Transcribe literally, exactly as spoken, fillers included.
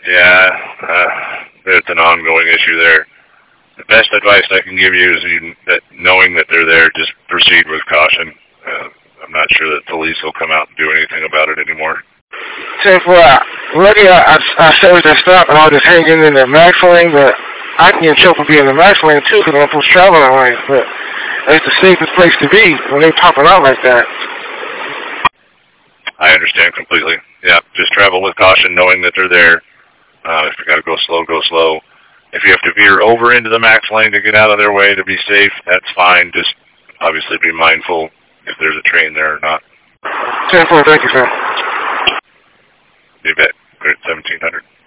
Yeah, uh, it's an ongoing issue there. The best advice I can give you is you, that knowing that they're there, just proceed with caution. Uh, I'm not sure that police will come out and do anything about it anymore. Say for uh, lucky I, I, I saved that stop and I was just hanging in the max lane, but I can get in trouble being in the max lane too because I'm supposed to travel that lane. But it's the safest place to be when they popping out like that. I understand completely. Yeah, just travel with caution, knowing that they're there. Uh, if you got to go slow, go slow. If you have to veer over into the max lane to get out of their way to be safe, that's fine. Just obviously be mindful if there's a train there or not. ten four, thank you, sir. You bet. Great seventeen hundred.